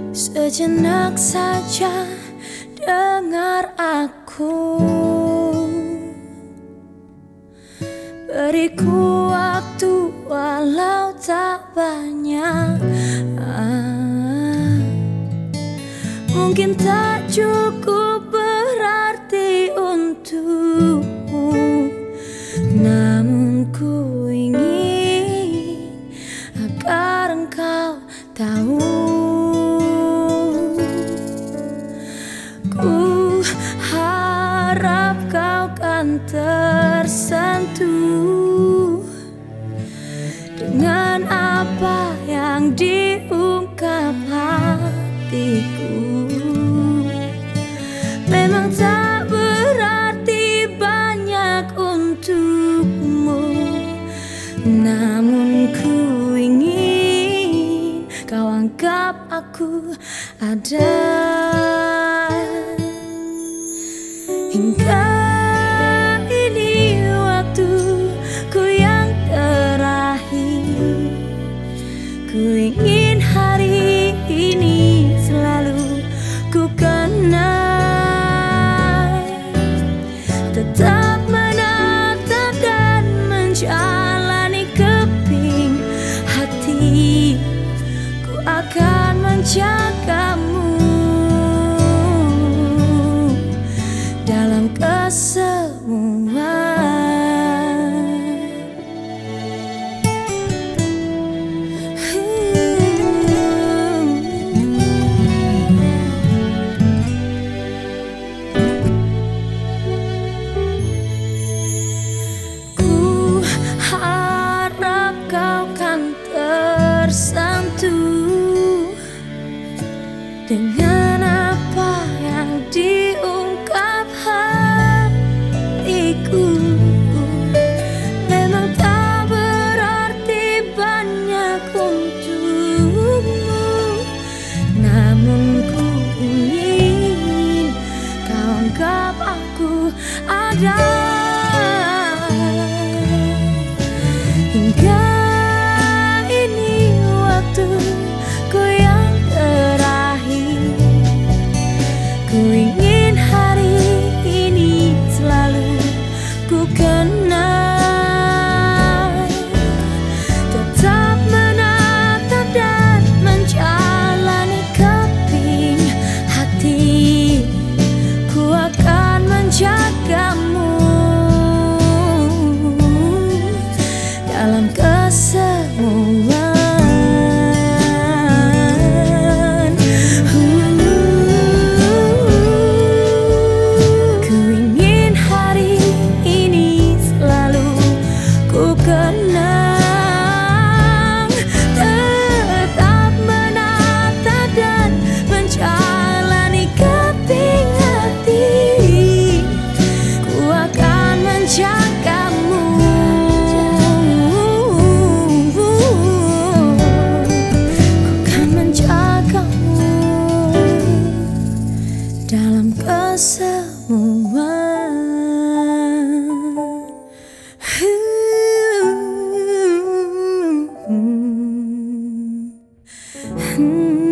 Sejenak saja dengar aku, beriku waktu walau tak banyak. Mungkin tak cukup berarti untukmu, namun ku ingin agar engkau tahu. Ku harap kau kan tersentuh dengan apa yang diungkap hatiku. Memang tak berarti banyak untukmu, namun ku ingin kau anggap aku ada. Hingga ini waktuku yang terakhir, ku ingin hari ini selalu ku kenang, tetap menatap dan menjalani keping hati. Ku akan menjagamu dalam kesemuan. Ku harap kau kan tersentuh dengan apa yang diungkap hatiku. Memang tak berarti banyak untukmu, namun ku ingin kau anggap aku ada. Hingga ini waktuku yang terakhir, ku ingin hari ini selalu ku kenang, tetap menatap dan menjalani keping hati. Ku akan menjagamu dalam kesemuan. Ku ingin hari ini selalu ku kenang, tetap menatap dan menjalani keping hati. Ku akan menjagamu, ku akan menjagamu dalam kesemuan.